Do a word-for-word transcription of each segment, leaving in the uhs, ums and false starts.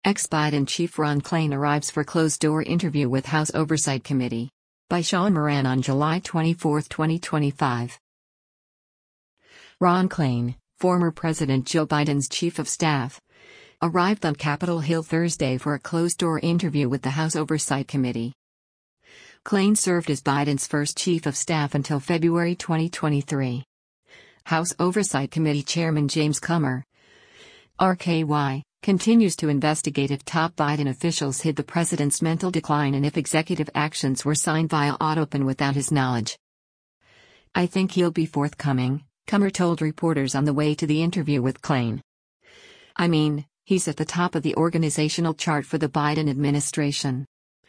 Ex-Biden chief Ron Klain arrives for closed-door interview with House Oversight Committee. By Sean Moran on July twenty-fourth, twenty twenty-five. Ron Klain, former President Joe Biden's chief of staff, arrived on Capitol Hill Thursday for a closed-door interview with the House Oversight Committee. Klain served as Biden's first chief of staff until February twenty twenty-three. House Oversight Committee Chairman James Comer, R K Y, continues to investigate if top Biden officials hid the president's mental decline and if executive actions were signed via AutoPen without his knowledge. "I think he'll be forthcoming," Comer told reporters on the way to the interview with Klain. "I mean, he's at the top of the organizational chart for the Biden administration.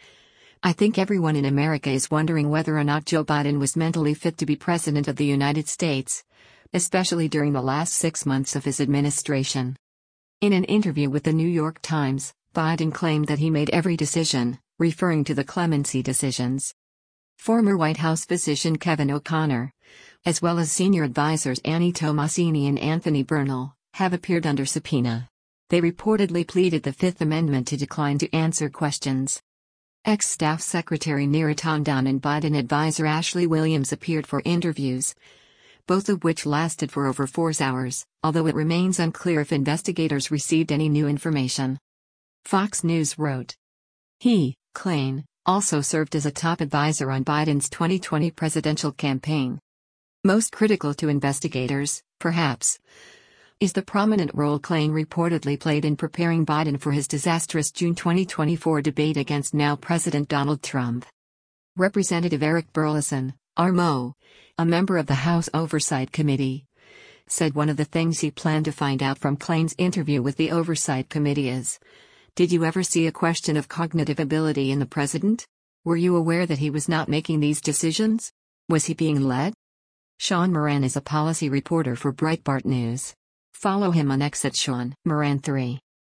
I think everyone in America is wondering whether or not Joe Biden was mentally fit to be President of the United States, especially during the last six months of his administration." In an interview with the New York Times, Biden claimed that he made every decision, referring to the clemency decisions. Former White House physician Kevin O'Connor, as well as senior advisors Annie Tomasini and Anthony Bernal, have appeared under subpoena. They reportedly pleaded the Fifth Amendment to decline to answer questions. Ex-Staff Secretary Neera Tanden and Biden advisor Ashley Williams appeared for interviews, both of which lasted for over four hours, although it remains unclear if investigators received any new information. Fox News wrote. He, Klain, also served as a top advisor on Biden's twenty twenty presidential campaign. Most critical to investigators, perhaps, is the prominent role Klain reportedly played in preparing Biden for his disastrous June twenty twenty-four debate against now President Donald Trump. Representative Eric Burlison, R M O, a member of the House Oversight Committee, said one of the things he planned to find out from Klain's interview with the Oversight Committee is, "Did you ever see a question of cognitive ability in the president? Were you aware that he was not making these decisions? Was he being led?" Sean Moran is a policy reporter for Breitbart News. Follow him on X at Sean Moran three.